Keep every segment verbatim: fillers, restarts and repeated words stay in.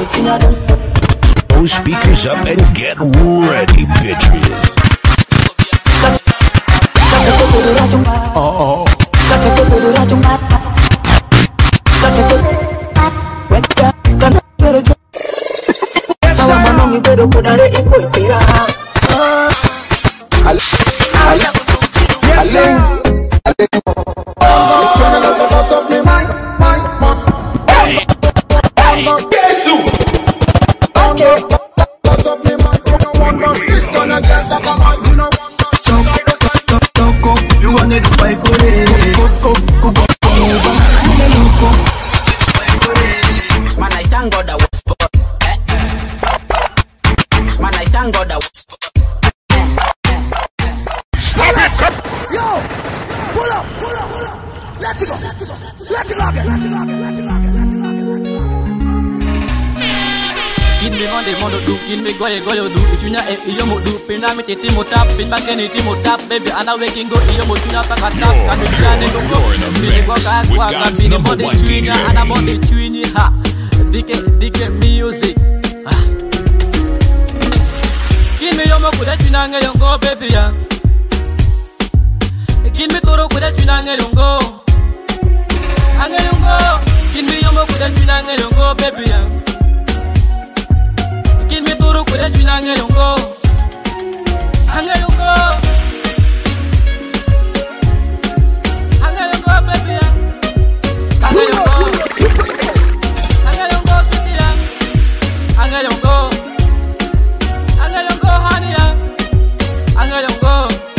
Those speakers up and get ready, bitches. Uh-oh. Goyo do itunya e iyo mo do pina mi tete mo tap pin bageni ti mo tap baby ana waking go iyo mo tunya pa kata ka mi jane go go mi go ka kwa ka bi ni body tunya ana body tunya ha dike dike music kin mi yo mo kuda tunya nge yongo baby ya kin mi toro kuda tunya nge yongo ange yongo kin mi yo mo kuda tunya nge yongo baby ya Kin mi turu kuda chuna ngeyongo Angeyongo Angeyongo baby ya Angeyongo Angeyongo sweetie ya Angeyongo Angeyongo honey ya Angeyongo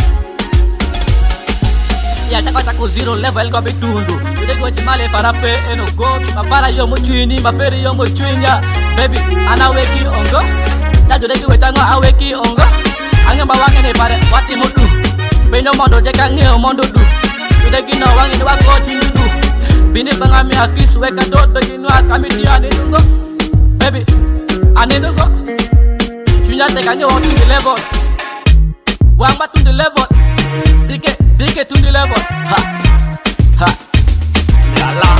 Ya tako tako zero level ko bitundu Ude go chimale para pe eno go Mapara yo mo chwini maperi yo mo chwinya Baby, ana weki ongo Taju deki wetango aweki ongo Ange bawange ne pare wati mudu Bino mondo jeka nge mondo du Udeki no wangi ni wako chundu Bini bangami akisu weka dodo Ginu akamiti ane nungo Baby, ane nungo Chunya teka nge wangi the level Wamba to the level Dike, dike to the level Ha, ha Yala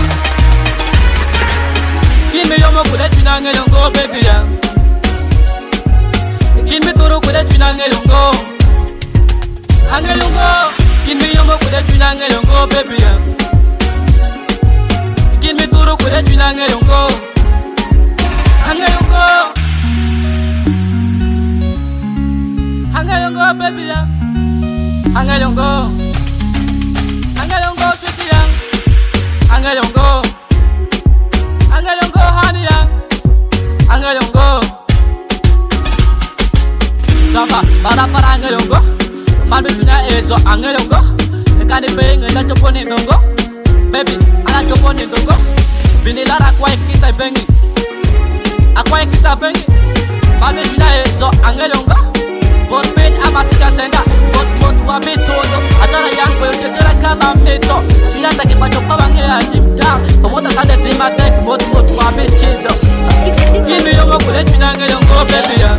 Kin mi yomo kuda chuna nge yongo baby ya Kin mi toro kuda chuna nge yongo Ange yongo Kin mi yomo kuda chuna nge yongo baby ya Kin mi toro kuda chuna nge yongo Ange yongo Ange yongo baby ya Ange yongo Ange yongo sweetie ya Ange yongo Angayongo honey ya Angayongo Samba para para angayongo Malbe tunya ezo angayongo Ekani penge na choponi ndongo Baby ana choponi ndongo Bini lara kwa ikisa bengi Akwa ikisa bengi Malbe tunya ezo angayongo Bot pen amatika senda Bot bot wa metodo Atara yangu yote tera kama meto Tunya taki pachopa wange ya jimda Pomota sade tima tek bot bot wa mechido Kimi yomo kule tunya ngayongo baby ya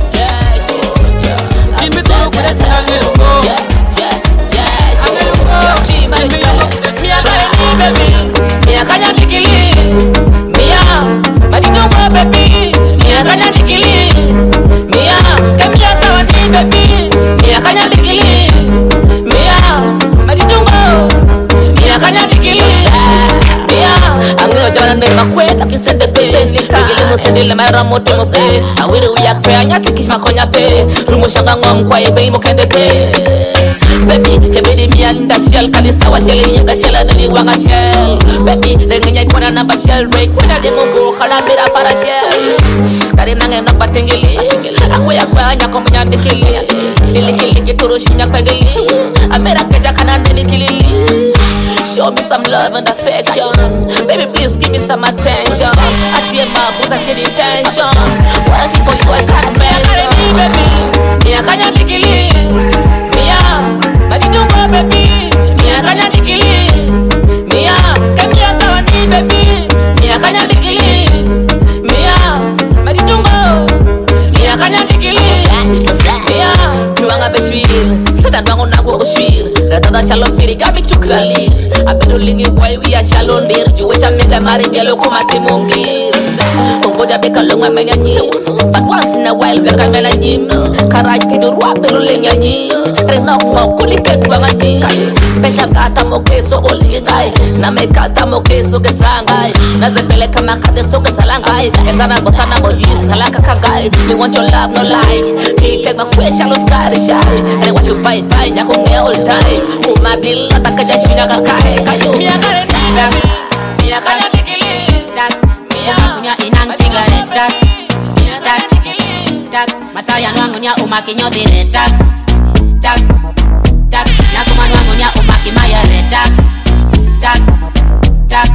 Kimi toro kule tunya ngayongo Angayongo Kimi yomo kule tunya ngayongo baby Mia kanya nikili Mia Matito baby Mia kanya nikili Mia Kamia sawa ni baby Mia kanya nikili Mia Matito Mia kanya nikili Mia Angyo jana nema kwenda kisende pesenika Ngili musendile mayra moto mope Awiri uyak pe anyaki kishma konya pe Rungo shanga ngom kwa ebe imo kende pe Baby, kebedi mianda shell Kalisa wa shell, yenga shell Nani wanga shell Baby, lengi nyai kwana namba shell Ray kwana dengo mbo kala mira para shell Kari nange namba tengeli Ako ya kwa nyako mnyande kili Lili kili kituru shunya kwa gili Amera keja kana nini kilili Show me some love and affection Baby, please give me some attention I tear my boots, I tear intention What I feel for you, I can't mention Baby, miya kanya nikili Mia, Matito baby Mia kanya nikili Mia, kamia sawa ni baby Mia kanya nikili Mia, Matito Mia kanya nikili Mia, juanga beshwir Sada nwango nago oshwir Ratada shalom piri gabi chukrali Abedo lingi boy we are shalondir juwecha mega mari bielo kuma timungir ongoja beka longa menyanyi but once in a while beka menyanyi karaj tidurwa berulenya nyi renok ngokuli ketwa nyi pesa kata mokeso olingai na mekata mokeso kesangai na zepele kama kadeso kesalangai ezana gotana mojis salaka kangai we want your love no lie he take my question no sky shy and what you fight fight ya kong all time oh my bill atakaja shinya kakai kayo mia kare baby mia kanya bikili tak mia kunya inang cigareta tak tak masaya nwangunya umakinyo direta tak tak nakuma nwangunya umaki maya reta tak tak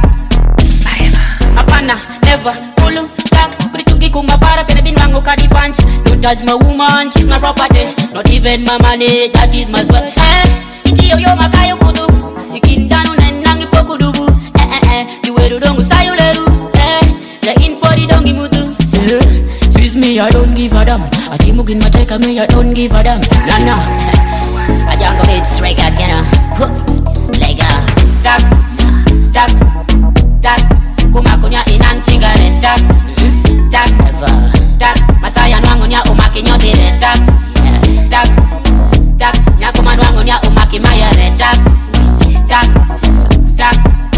apana never pulu tak kuritungi kumbabara pene binwangu kadi punch don't touch my woman she's my property not even my money that is my sweat iti yo yo makayo kudu ikindanu nenangi pokudubu eh eh eh iweru dongu sayuleru eh la in body dongi mutu squeeze me I don't give a damn atimugin mateka me I don't give a damn nah nah I don't go bit straight out you know lega tak tak tak kumakunya inang cigareta tak tak masaya nwangunya umakinyo direta tak tak nyakuma nwangunya umaki maya reta tak tak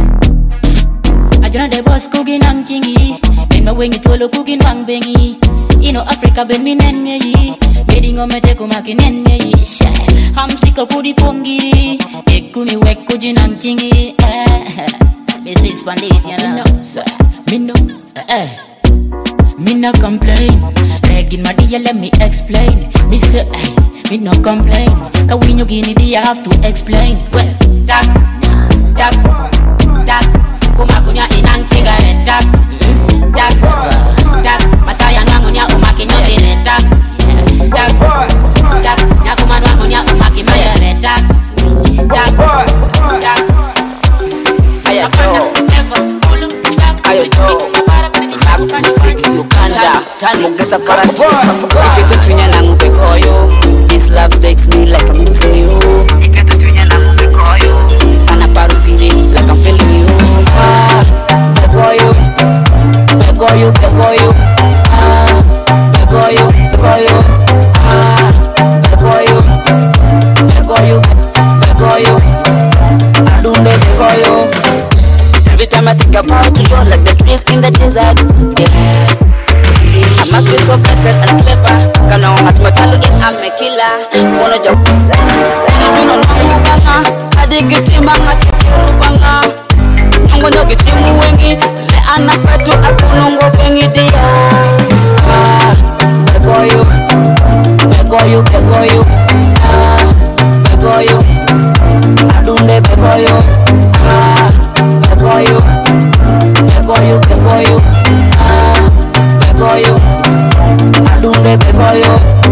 ajana de boss kugin ang chingi ben mawengi tolo kugin wang bengi ino Africa ben minenne yi medingo mete kumaki nenne yi ham sika kudi pongi ekumi wek kujin ang chingi this is pandis you know me no eh me no complain begging my dear let me explain me say hey me no complain ka when you gini di I have to explain well tak tak tak kumakunya inang cigareta tak tak masaya nwangunya umakinyo direta tak tak nyakuma nwangunya umaki maya reta tak tak ayo ayo Uganda, Tani Gasa Parachi. If you touch me, I'm going to call you. This love takes me like I'm losing you. If you touch me, I'm going to call you. And I paru piri like I'm feeling you. Ah, bego you, bego you, bego you. Ah, bego you, bego you. Ah, bego you, bego you, bego you. I don't know bego you. Every time I think about you, you're like the trees in the desert. Yeah. I must be so blessed and clever. Kana wangat matalu in ame killer. Kono job. Ini dulu namu banga. Adi gitima ngatiru banga. Nungo no gitimu wengi. Le anak petu aku nungo bengi dia. Ah, bego you, bego you, bego you. Ah, bego you. Adunde bego you. Ah, bego you, bego you, bego you. Ah, bego you. Adunde bego you.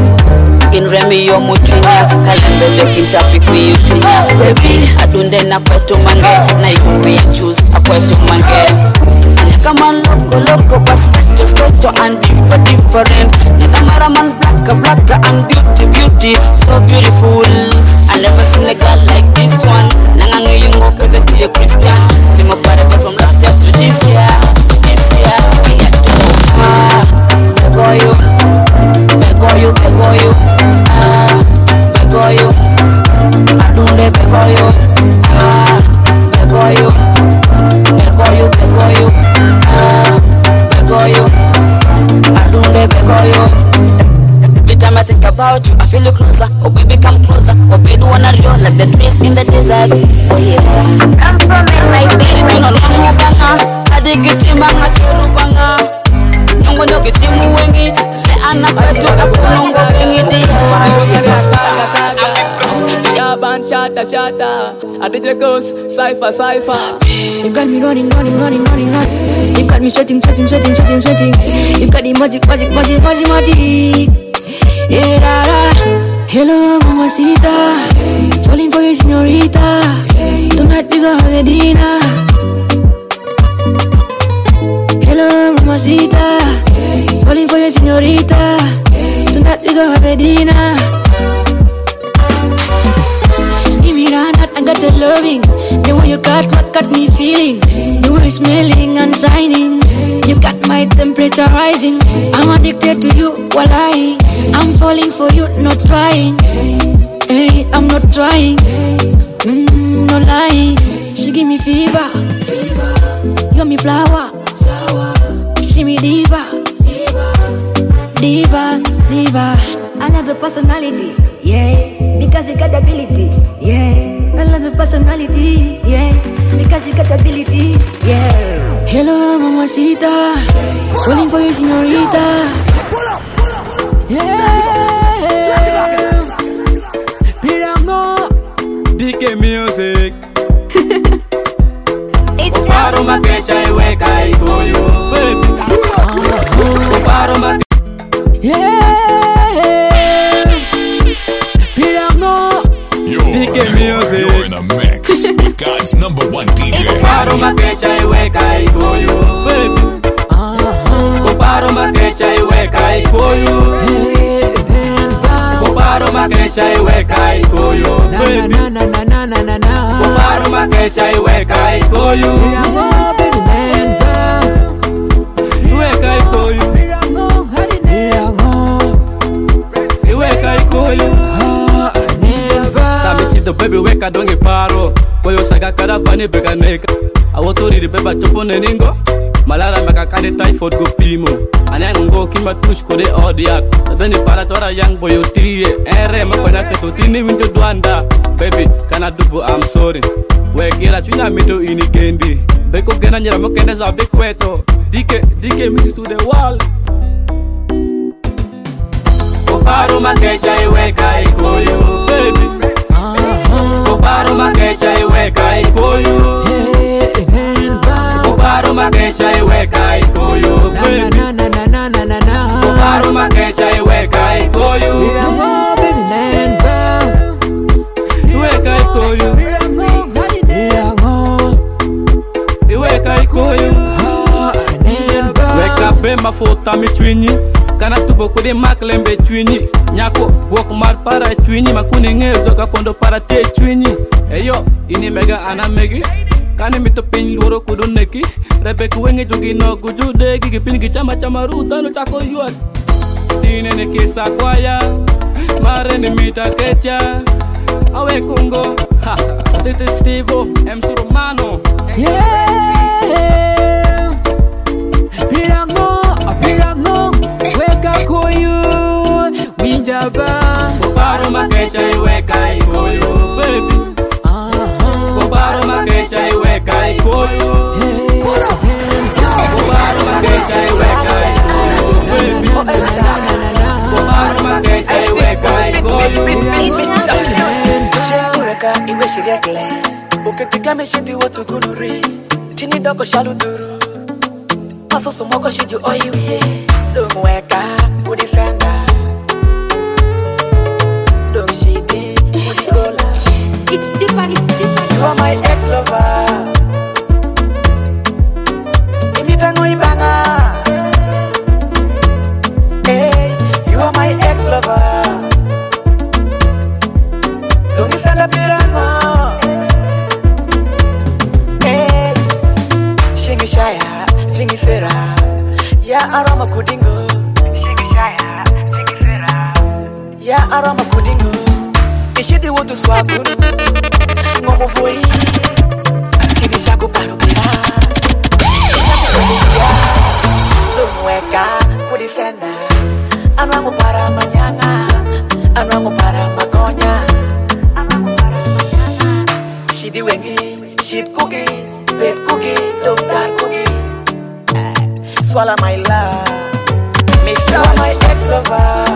In Remi yo muchinya kalembe tekinta pipi yuchinya baby adunde na kwetu mange na yumi ya choose akwetu mange anya kama loko loko perspective kwetu and different different nya kamera man black black and beauty beauty so beautiful I never seen a girl like this one nangangi yungo kagati ya Christian timo parebe from last year to this year this year yeah ah bego you bego you bego you ah bego you adunde bego you ah bego you bego you bego you ah bego you adunde bego you. Every time I think about you I feel you closer oh baby come closer oh baby wanna roll like the trees in the desert oh yeah I'm from it like baby no no banga adi gitima ngatiru banga nyongo no gitimu wengi le anapetu akunongo bengi dia Jaban shata shata adije goes cipher cipher. You got me running running running running running. You got me sweating sweating sweating sweating sweating. You got the magic magic magic magic magic. Yeah da da. Hello mamacita, falling for you señorita. Tonight we go have a dinner. Hello mamacita, falling for you señorita. Tonight we go have a dinner. Give me that, I got your loving. The way you cut, cut, cut me me feeling, the way smelling and shining. You got my temperature rising. I'm addicted to you, walai. I'm falling for you, not trying. Hey, I'm not trying. Mm, no lying. She give me fever. You got me flower. You see me diva. Diva, diva. I love your personality, yeah, because you got the ability, yeah. I love your personality, yeah, because you got the ability, yeah. Hello, mamacita, calling for you, señorita. Yeah. Pirango, D K music. It's Paro Makesha Iweka Ikoyo, baby. Paro Makesha. Yeah, Pirango, You're, you're in a mix with God's number one D J. Paro Makesha Iweka Ikoyo, baby. Paro Makesha Iweka Ikoyo. Paro Makesha Iweka Ikoyo, baby. Paro Makesha Iweka Ikoyo. Iweka Ikoyo. Iweka Ikoyo. Sami chido baby weka donge paro. Koyo saga karavani bega neka. Awotori di beba chopo neningo. Malara makakane typhoid go pimo. Anang ngo kima tush kode odiak. Tadani para tora yang boyo tiye. Ere makona keto tini wincho duanda. Baby kana dubu I'm sorry. Wekira chuna mito ini kendi. Beko gena nyera mokende za bekweto. Dike dike mix to the wall. Paro Makesha Iweka Ikoyo, baby. Paro Makesha Iweka Ikoyo. Paro Makesha Iweka Ikoyo, baby. Paro Makesha Iweka Ikoyo. Iweka Ikoyo. Iweka Ikoyo. Weka pema fota mi chwinyi. Kana tubo kode maklembe chwinyi. Nyako wok mar para chwinyi. Makune ngezo kapondo para te chwinyi. Eyo ini mega anamegi. Kani mito pin loro kudu neki. Rebeku wenge jungi no kuju degi. Gipini gichama chama ruta no chako yuat. Tine ne kisa kwaya. Mare ni mita kecha. Awe kungo. Ha, this is Stevo M. Surumano. Yeah. Pirango, Pirango, weka koyo, winjaba. Paro Makesha Iweka Ikoyo, baby. Paro Makesha Iweka Ikoyo. Paro Makesha Iweka Ikoyo, baby. Paro Makesha Iweka Ikoyo. Shemureka iwe shiriakle. Uketigame shidi wotu kunuri. Tini doko shaluduru. Paso sumoko shiju oyiwe. Dumweka udisenda. Dum shidi udigola. It's different, it's different. You are my ex-lover. Imitango ibanga. Hey, you are my ex-lover. Dumisenda pirango. Hey, shingi shaya, shingi fera. Ya aroma kudingo. Shingi shaya, shingi fera. Ya aroma kudingo. Ishidi wutu swaguru. Ngomo foi. Sidi shaku paro pira. Lumweka kudisenda. Anwangu para manyanga. Anwangu para makonya. Shidi wengi, shit cookie, bed cookie, dog dark cookie. Swallow my love, Mister my ex-lover.